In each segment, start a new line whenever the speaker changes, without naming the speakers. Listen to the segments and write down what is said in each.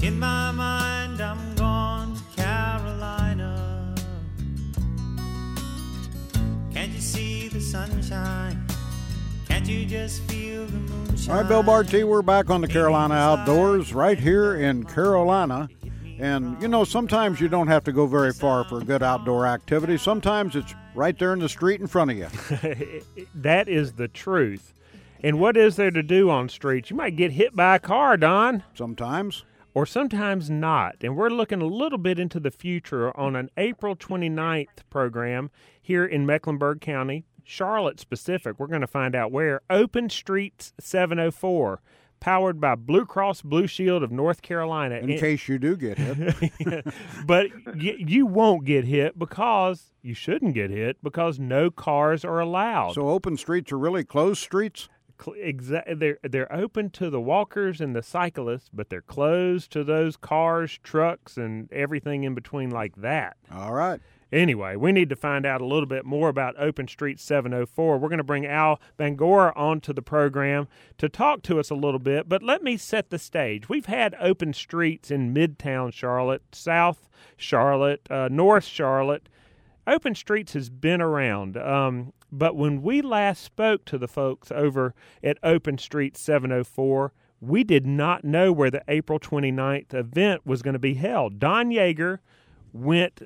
In my mind, I'm gone to Carolina. Can't you see the sunshine? Can't you just feel the moonshine?
All right, Bill Barty, we're back on the Carolina Outdoors right here in Carolina. And, you know, sometimes you don't have to go very far for a good outdoor activity. Sometimes it's right there in the street in front of you.
That is the truth. And what is there to do on streets? You might get hit by a car, Don.
Sometimes.
Or sometimes not. And we're looking a little bit into the future on an April 29th program here in Mecklenburg County, Charlotte specific. We're going to find out where. Open Streets 704, powered by Blue Cross Blue Shield of North Carolina.
In case you do get hit.
But you won't get hit because you shouldn't get hit because no cars are allowed.
So open streets are really closed streets?
They're open to the walkers and the cyclists, but they're closed to those cars, trucks, and everything in between like that.
All right.
Anyway, we need to find out a little bit more about Open Street 704. We're going to bring Al Bangura onto the program to talk to us a little bit, but let me set the stage. We've had open streets in Midtown Charlotte, South Charlotte, North Charlotte. Open streets has been around, but when we last spoke to the folks over at Open Street 704, we did not know where the April 29th event was going to be held. Don Yeager went,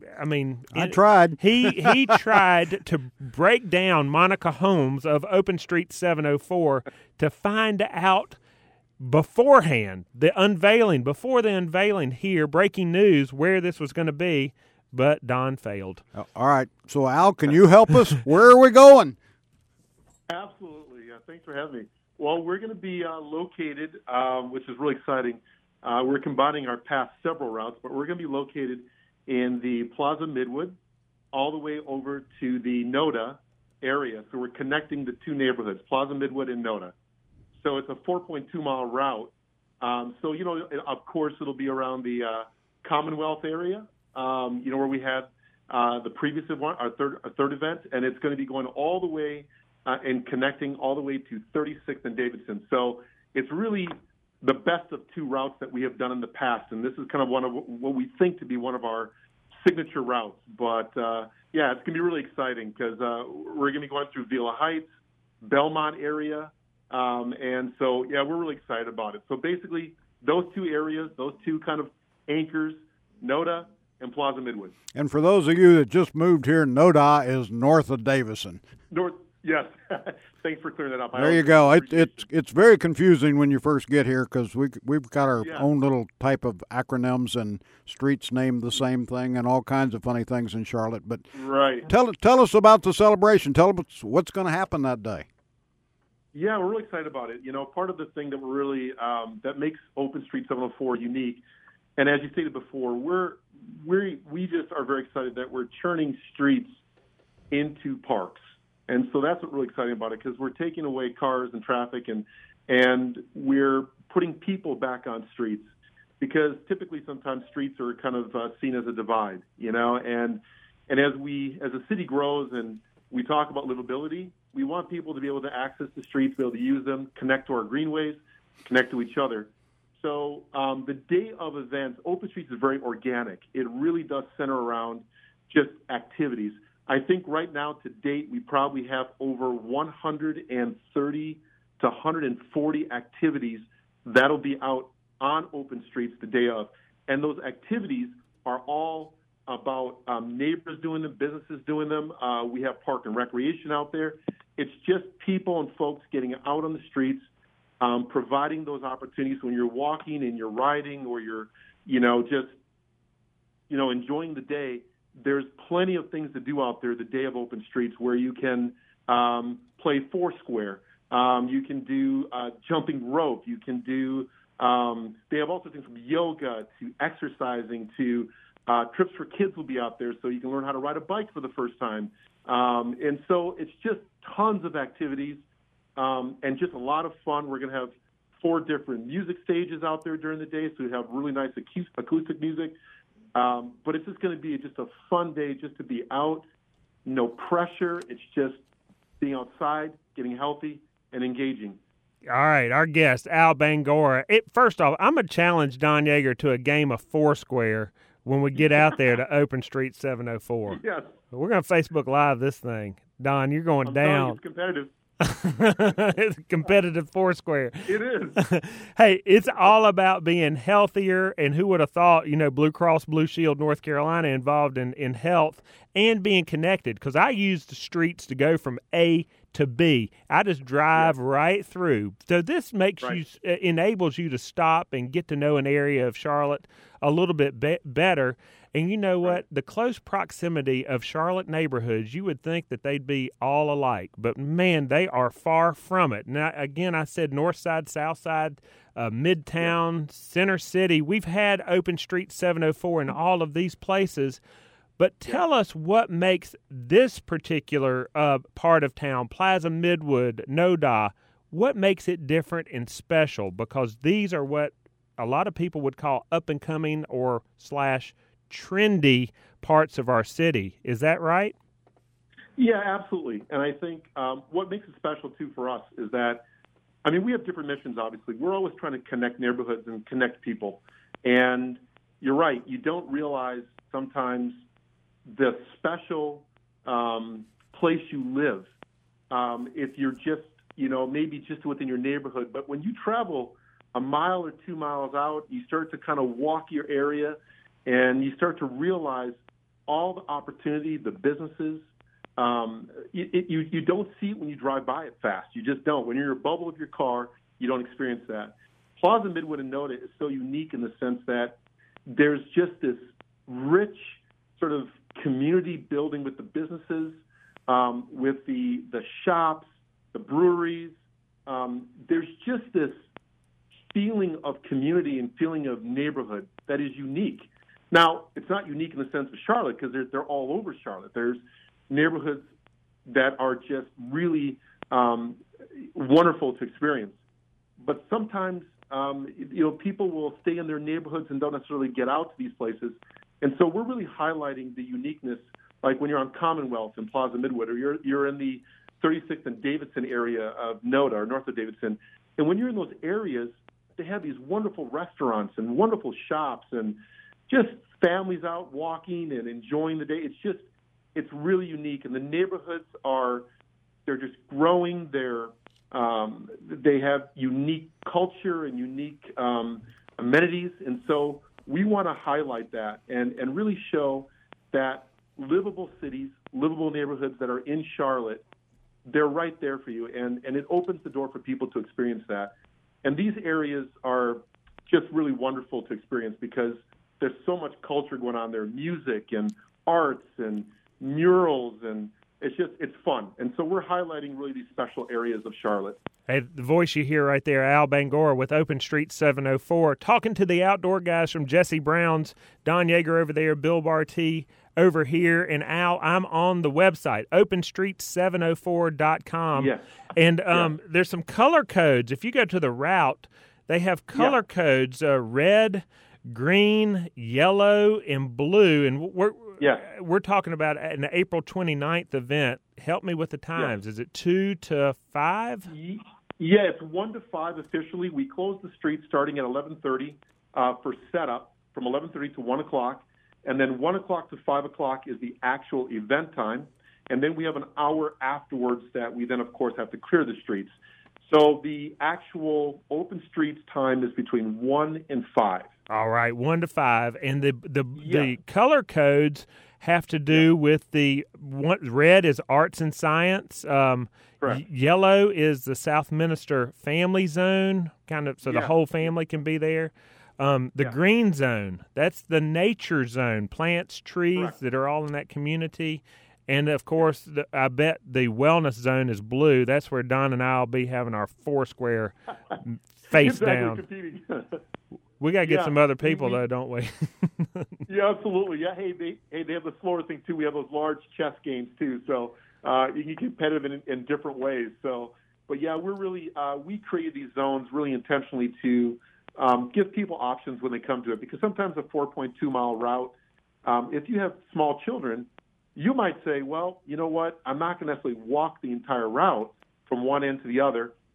I tried.
He tried to break down Monica Holmes of Open Street 704 to find out beforehand, before the unveiling here, breaking news, where this was going to be. But Don failed.
All right. So, Al, can you help us? Where are we going?
Absolutely. Thanks for having me. Well, we're going to be located, which is really exciting. We're combining our past several routes, but we're going to be located in the Plaza Midwood all the way over to the Noda area. So we're connecting the two neighborhoods, Plaza Midwood and Noda. So it's a 4.2-mile route. So, you know, of course, it'll be around the Commonwealth area. Where we had the previous one, our third event, and it's going to be going all the way and connecting all the way to 36th and Davidson. So it's really the best of two routes that we have done in the past, and this is kind of one of what we think to be one of our signature routes. But, it's going to be really exciting because we're going to be going through Villa Heights, Belmont area, and so, we're really excited about it. So basically, those two areas, those two kind of anchors, Noda and Plaza Midwood.
And for those of you that just moved here, Noda is north of Davison.
Yes. Thanks for clearing that up.
There you go. It's very confusing when you first get here because we've got our own little type of acronyms and streets named the same thing and all kinds of funny things in Charlotte. But
right.
Tell us about the celebration. Tell us what's going to happen that day.
Yeah, we're really excited about it. You know, part of the thing that we're really that makes Open Street 704 unique, and as you stated before, we just are very excited that we're turning streets into parks. And so that's what's really exciting about it because we're taking away cars and traffic and we're putting people back on streets because typically sometimes streets are kind of seen as a divide, you know, and as the city grows and we talk about livability, we want people to be able to access the streets, be able to use them, connect to our greenways, connect to each other. So the day of events, Open Streets is very organic. It really does center around just activities. I think right now to date we probably have over 130 to 140 activities that'll be out on Open Streets the day of. And those activities are all about neighbors doing them, businesses doing them. We have park and recreation out there. It's just people and folks getting out on the streets, providing those opportunities when you're walking and you're riding or you're, enjoying the day. There's plenty of things to do out there the day of Open Streets where you can play Foursquare. You can do jumping rope. You can do they have also things from yoga to exercising to trips for kids will be out there so you can learn how to ride a bike for the first time. And so it's just tons of activities and just a lot of fun. We're going to have 4 different music stages out there during the day, so we have really nice acoustic music. But it's just going to be just a fun day just to be out, no pressure. It's just being outside, getting healthy, and engaging.
All right, our guest, Al Bangora. First off, I'm going to challenge Don Yeager to a game of Foursquare when we get out there to Open Street 704.
Yes.
We're going to Facebook Live this thing. Don, you're going
I'm
down.
It's competitive.
It's competitive Foursquare.
It is.
Hey, it's all about being healthier, and who would have thought, Blue Cross Blue Shield North Carolina involved in health and being connected, because I use the streets to go from A to B. I just drive right through. So this makes enables you to stop and get to know an area of Charlotte a little bit better. And you know what? The close proximity of Charlotte neighborhoods, you would think that they'd be all alike. But, man, they are far from it. Now, again, I said north side, south side, Midtown, Center City. We've had Open Street 704 in all of these places. But tell us what makes this particular part of town, Plaza Midwood, Noda, what makes it different and special? Because these are what a lot of people would call up-and-coming or / trendy parts of our city. Is that right?
Yeah, absolutely. And I think what makes it special, too, for us is that, we have different missions, obviously. We're always trying to connect neighborhoods and connect people. And you're right. You don't realize sometimes the special place you live if you're just, maybe just within your neighborhood. But when you travel a mile or 2 miles out, you start to kind of walk your area, and you start to realize all the opportunity, the businesses. You don't see it when you drive by it fast. You just don't. When you're in a bubble of your car, you don't experience that. Plaza Midwood and Noda is so unique in the sense that there's just this rich sort of community building with the businesses, with the shops, the breweries. There's just this feeling of community and feeling of neighborhood that is unique. Now, it's not unique in the sense of Charlotte because they're all over Charlotte. There's neighborhoods that are just really wonderful to experience. But sometimes, people will stay in their neighborhoods and don't necessarily get out to these places. And so we're really highlighting the uniqueness, like when you're on Commonwealth in Plaza Midwood, or you're in the 36th and Davidson area of Noda or north of Davidson. And when you're in those areas, they have these wonderful restaurants and wonderful shops and just families out walking and enjoying the day. It's really unique. And the neighborhoods they're just growing. They have unique culture and unique amenities. And so we want to highlight that and really show that livable cities, livable neighborhoods that are in Charlotte, they're right there for you. And it opens the door for people to experience that. And these areas are just really wonderful to experience because there's so much culture going on there, music and arts and murals, and it's fun. And so we're highlighting really these special areas of Charlotte.
Hey, the voice you hear right there, Al Bangora with Open Street 704, talking to the outdoor guys from Jesse Brown's, Don Yeager over there, Bill Barty over here, and Al, I'm on the website, openstreet704.com.
Yes.
And there's some color codes. If you go to the route, they have color codes, red, green, yellow, and blue. And we're talking about an April 29th event. Help me with the times. Is it 2 to 5?
Yeah, it's 1 to 5 officially. We close the street starting at 11:30 for setup from 11:30 to 1 o'clock. And then 1 o'clock to 5 o'clock is the actual event time. And then we have an hour afterwards that we then, of course, have to clear the streets. So the actual open streets time is between 1 and 5.
All right, 1 to 5. And the color codes have to do with red is arts and science. Yellow is the Southminster family zone, kind of, so the whole family can be there. The green zone, that's the nature zone, plants, trees that are all in that community. And, of course, I bet the wellness zone is blue. That's where Don and I will be having our Foursquare face down.
Competing.
We got to get some other people, though, don't we?
Yeah, absolutely. Yeah, they have the slower thing, too. We have those large chess games, too. So you can get competitive in different ways. So, but, yeah, we're really we created these zones really intentionally to give people options when they come to it. Because sometimes a 4.2-mile route, if you have small children, you might say, well, you know what, I'm not going to necessarily walk the entire route from one end to the other.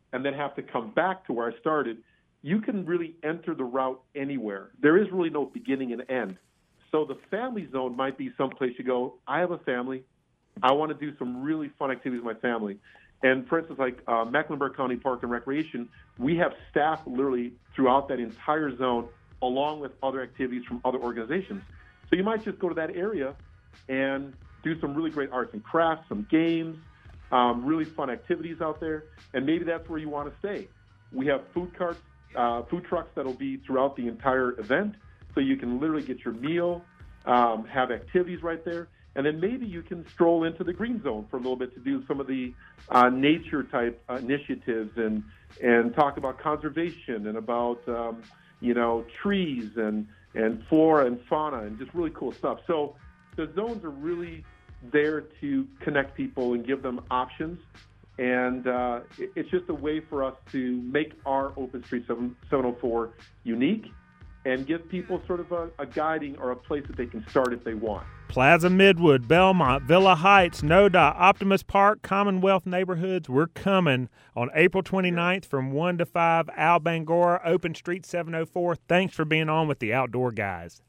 and then have to come back to where I started, you can really enter the route anywhere. There is really no beginning and end. So the family zone might be someplace you go, I have a family. I want to do some really fun activities with my family. And for instance, like Mecklenburg County Park and Recreation, we have staff literally throughout that entire zone, along with other activities from other organizations. So you might just go to that area and do some really great arts and crafts, some games, really fun activities out there, and maybe that's where you want to stay. We have food carts, food trucks that'll be throughout the entire event, so you can literally get your meal, have activities right there, and then maybe you can stroll into the green zone for a little bit to do some of the nature-type initiatives and talk about conservation and about, trees and flora and fauna and just really cool stuff. So the zones are really there to connect people and give them options. And it's just a way for us to make our Open Street 704 unique and give people sort of a guiding or a place that they can start if they want.
Plaza Midwood, Belmont, Villa Heights, NoDa, Optimus Park, Commonwealth neighborhoods. We're coming on April 29th from 1 to 5. Al Bangura, Open Street 704. Thanks for being on with the Outdoor Guys.